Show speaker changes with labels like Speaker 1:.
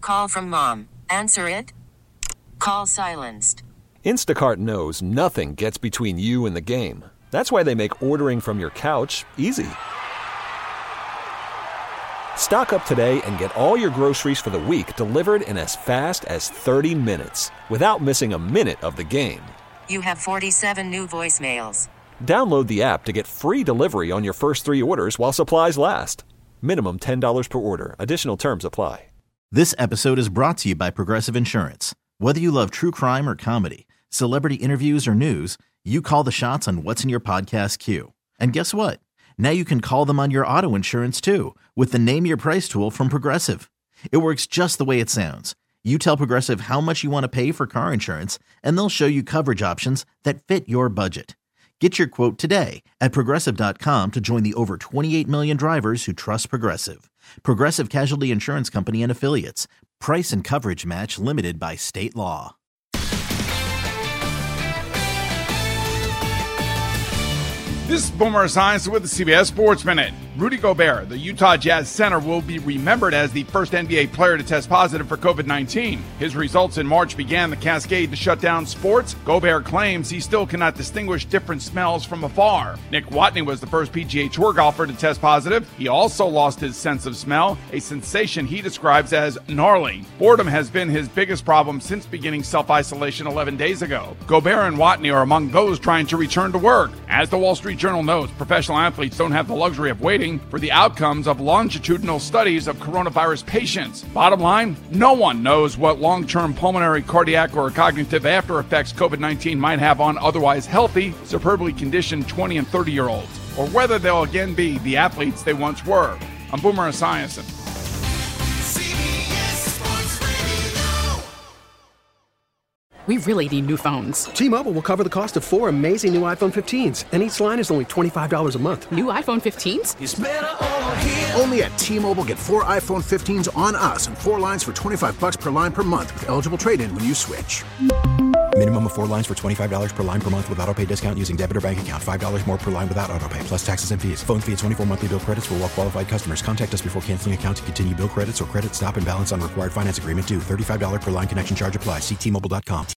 Speaker 1: call from mom. Answer it. Call silenced.
Speaker 2: Instacart knows nothing gets between you and the game. That's why they make ordering from your couch easy. Stock up today and get all your groceries for the week delivered in as fast as 30 minutes without missing a minute of the game.
Speaker 1: You have 47 new voicemails.
Speaker 2: Download the app to get free delivery on your first 3 orders while supplies last. Minimum $10 per order. Additional terms apply.
Speaker 3: This episode is brought to you by Progressive Insurance. Whether you love true crime or comedy, celebrity interviews or news, you call the shots on what's in your podcast queue. And guess what? Now you can call them on your auto insurance too with the Name Your Price tool from Progressive. It works just the way it sounds. You tell Progressive how much you want to pay for car insurance, and they'll show you coverage options that fit your budget. Get your quote today at Progressive.com to join the over 28 million drivers who trust Progressive. Progressive Casualty Insurance Company and Affiliates. Price and coverage match limited by state law.
Speaker 4: This is Boomer Esiason with the CBS Sports Minute. Rudy Gobert, the Utah Jazz center, will be remembered as the first NBA player to test positive for COVID-19. His results in March began the cascade to shut down sports. Gobert claims he still cannot distinguish different smells from afar. Nick Watney was the first PGA Tour golfer to test positive. He also lost his sense of smell, a sensation he describes as gnarly. Boredom has been his biggest problem since beginning self-isolation 11 days ago. Gobert and Watney are among those trying to return to work. As the Wall Street Journal notes, professional athletes don't have the luxury of waiting for the outcomes of longitudinal studies of coronavirus patients. Bottom line, no one knows what long-term pulmonary, cardiac, or cognitive after effects COVID-19 might have on otherwise healthy, superbly conditioned 20 and 30-year-olds, or whether they'll again be the athletes they once were. I'm Boomer Esiason.
Speaker 5: We really need new phones.
Speaker 6: T-Mobile will cover the cost of 4 amazing new iPhone 15s, and each line is only $25 a month.
Speaker 5: New iPhone 15s?
Speaker 7: It's better over here. Only at T-Mobile, get 4 iPhone 15s on us and 4 lines for $25 per line per month with eligible trade-in when you switch.
Speaker 8: Minimum of 4 lines for $25 per line per month with autopay discount using debit or bank account. $5 more per line without autopay, plus taxes and fees. Phone fee at 24 monthly bill credits for well-qualified customers. Contact us before canceling account to continue bill credits or credit stop and balance on required finance agreement due. $35 per line connection charge applies. See T-Mobile.com.